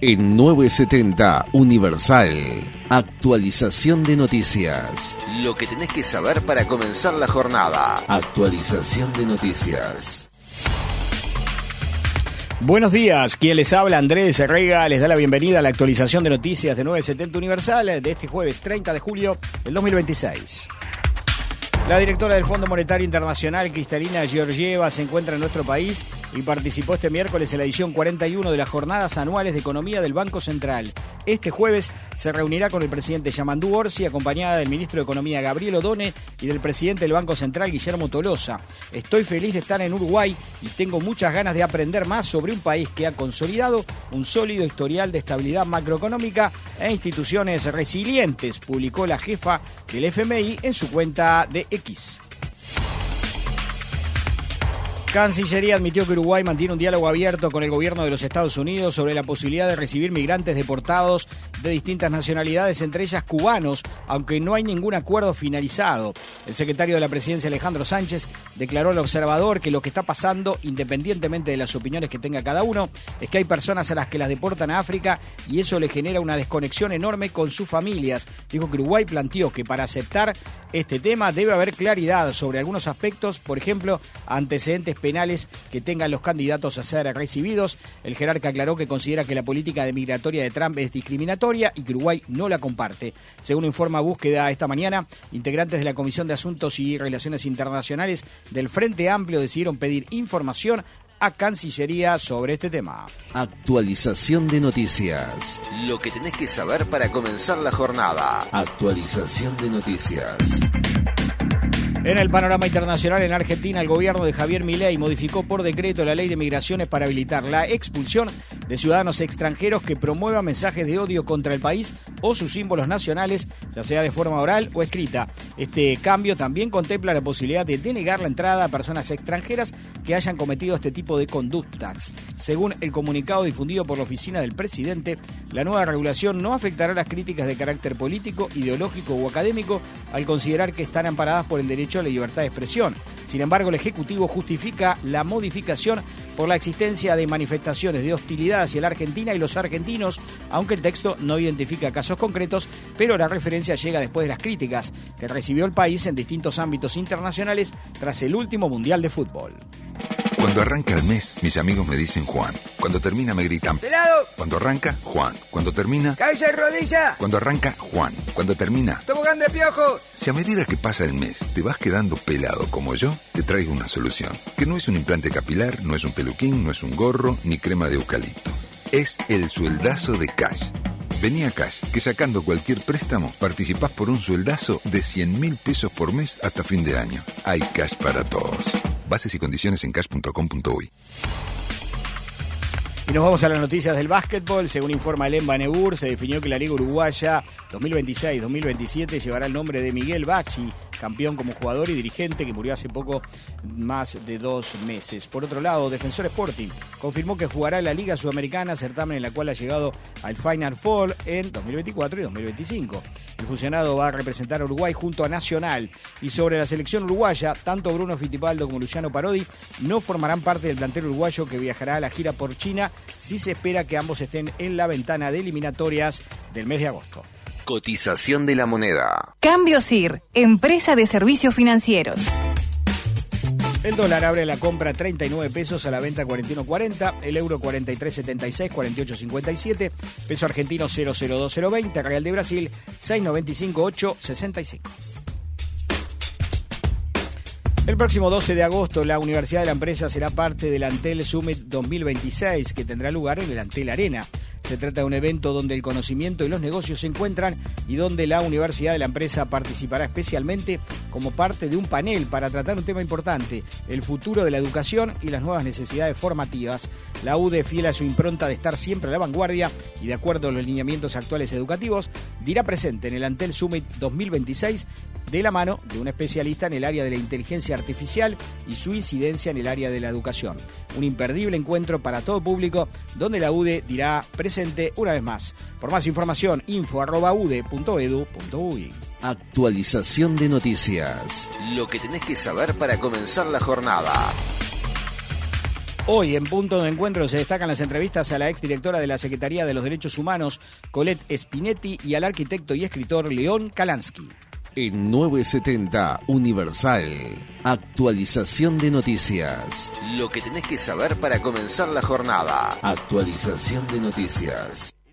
En 970 Universal. Actualización de noticias. Lo que tenés que saber para comenzar la jornada. Actualización de noticias. Buenos días, quien les habla, Andrés Herrega, les da la bienvenida a la actualización de noticias de 970 Universal de este jueves 30 de julio del 2026. La directora del Fondo Monetario Internacional, Kristalina Georgieva, se encuentra en nuestro país y participó este miércoles en la edición 41 de las Jornadas Anuales de Economía del Banco Central. Este jueves se reunirá con el presidente Yamandú Orsi, acompañada del ministro de Economía Gabriel Odone y del presidente del Banco Central, Guillermo Tolosa. Estoy feliz de estar en Uruguay y tengo muchas ganas de aprender más sobre un país que ha consolidado un sólido historial de estabilidad macroeconómica e instituciones resilientes, publicó la jefa del FMI en su cuenta de X. Cancillería admitió que Uruguay mantiene un diálogo abierto con el gobierno de los Estados Unidos sobre la posibilidad de recibir migrantes deportados de distintas nacionalidades, entre ellas cubanos, aunque no hay ningún acuerdo finalizado. El secretario de la Presidencia, Alejandro Sánchez, declaró al Observador que lo que está pasando, independientemente de las opiniones que tenga cada uno, es que hay personas a las que las deportan a África y eso le genera una desconexión enorme con sus familias. Dijo que Uruguay planteó que para aceptar este tema debe haber claridad sobre algunos aspectos, por ejemplo, antecedentes penales que tengan los candidatos a ser recibidos. El jerarca aclaró que considera que la política migratoria de Trump es discriminatoria y que Uruguay no la comparte. Según informa Búsqueda esta mañana, integrantes de la Comisión de Asuntos y Relaciones Internacionales del Frente Amplio decidieron pedir información a Cancillería sobre este tema. Actualización de noticias. Lo que tenés que saber para comenzar la jornada. Actualización de noticias. En el panorama internacional, en Argentina, el gobierno de Javier Milei modificó por decreto la ley de migraciones para habilitar la expulsión de ciudadanos extranjeros que promuevan mensajes de odio contra el país o sus símbolos nacionales, ya sea de forma oral o escrita. Este cambio también contempla la posibilidad de denegar la entrada a personas extranjeras que hayan cometido este tipo de conductas. Según el comunicado difundido por la oficina del presidente, la nueva regulación no afectará las críticas de carácter político, ideológico o académico, al considerar que están amparadas por el derecho a la libertad de expresión. Sin embargo, el Ejecutivo justifica la modificación por la existencia de manifestaciones de hostilidad hacia la Argentina y los argentinos, aunque el texto no identifica casos concretos, pero la referencia llega después de las críticas que recibió el país en distintos ámbitos internacionales tras el último Mundial de Fútbol. Cuando arranca el mes, mis amigos me dicen Juan. Cuando termina me gritan ¡Pelado! Cuando arranca, Juan. Cuando termina... ¡Cabeza de rodilla! Cuando arranca, Juan. Cuando termina... ¡Tobogán de piojo! Si a medida que pasa el mes te vas quedando pelado como yo, te traigo una solución. Que no es un implante capilar, no es un peluquín, no es un gorro, ni crema de eucalipto. Es el sueldazo de Cash. Vení a Cash, que sacando cualquier préstamo participás por un sueldazo de 100.000 pesos por mes hasta fin de año. Hay Cash para todos. Bases y condiciones en cash.com.uy. Y nos vamos a las noticias del básquetbol. Según informa el EMBA Nebur, se definió que la Liga Uruguaya 2026-2027 llevará el nombre de Miguel Bachi, campeón como jugador y dirigente que murió hace poco más de 2 meses. Por otro lado, Defensor Sporting confirmó que jugará en la Liga Sudamericana, certamen en la cual ha llegado al Final Four en 2024 y 2025. El fusionado va a representar a Uruguay junto a Nacional. Y sobre la selección uruguaya, tanto Bruno Fittipaldo como Luciano Parodi no formarán parte del plantel uruguayo que viajará a la gira por China, si se espera que ambos estén en la ventana de eliminatorias del mes de agosto. Cotización de la moneda. Cambio SIR, empresa de servicios financieros. El dólar abre la compra 39 pesos, a la venta 41.40, el euro 43.76, 48.57, peso argentino 002.020, real de Brasil 6.95, 8.65. El próximo 12 de agosto, la Universidad de la Empresa será parte del Antel Summit 2026, que tendrá lugar en el Antel Arena. Se trata de un evento donde el conocimiento y los negocios se encuentran y donde la Universidad de la Empresa participará especialmente como parte de un panel para tratar un tema importante, el futuro de la educación y las nuevas necesidades formativas. La UDE, fiel a su impronta de estar siempre a la vanguardia y de acuerdo a los lineamientos actuales educativos, dirá presente en el Antel Summit 2026 de la mano de un especialista en el área de la inteligencia artificial y su incidencia en el área de la educación. Un imperdible encuentro para todo público donde la UDE dirá presente una vez más. Por más información, info@ude.edu.uy. Actualización de noticias. Lo que tenés que saber para comenzar la jornada. Hoy, en Punto de Encuentro, se destacan las entrevistas a la exdirectora de la Secretaría de los Derechos Humanos, Colette Spinetti, y al arquitecto y escritor León Kalansky. En 970 Universal, actualización de noticias. Lo que tenés que saber para comenzar la jornada. Actualización de noticias.